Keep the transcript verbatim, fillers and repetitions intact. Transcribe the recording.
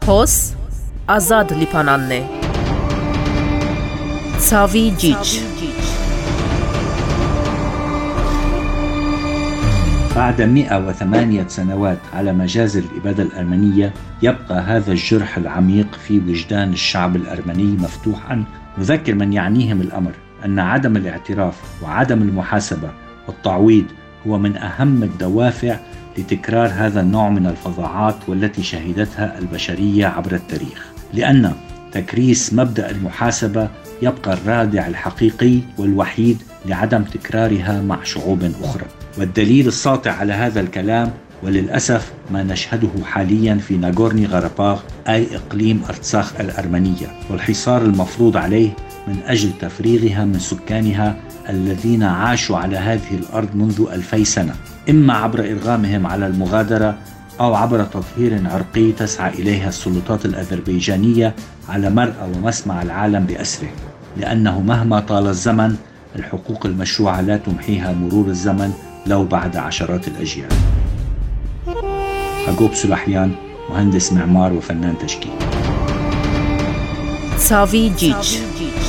Փոս ազատ Լիբանանն է։ Ցավի ջիջ։ بعد مئة وثمانية سنوات على مجازر الإبادة الأرمنية يبقى هذا الجرح العميق في وجدان الشعب الأرمني مفتوحا، يذكر من يعنيهم الأمر أن عدم الاعتراف وعدم المحاسبة والتعويض هو من أهم الدوافع لتكرار هذا النوع من الفظاعات والتي شهدتها البشرية عبر التاريخ، لأن تكريس مبدأ المحاسبة يبقى الرادع الحقيقي والوحيد لعدم تكرارها مع شعوب أخرى. والدليل الساطع على هذا الكلام وللأسف ما نشهده حاليا في ناغورني غاراباغ، أي إقليم أرتساخ الأرمنية، والحصار المفروض عليه من أجل تفريغها من سكانها الذين عاشوا على هذه الأرض منذ ألفي سنة، إما عبر إرغامهم على المغادرة أو عبر تطهير عرقي تسعى إليها السلطات الأذربيجانية على مرأى ومسمع العالم بأسره، لأنه مهما طال الزمن الحقوق المشروعة لا تمحيها مرور الزمن لو بعد عشرات الأجيال. حقوب سلحيان، مهندس معمار وفنان تشكيل. Ցավի ջիջ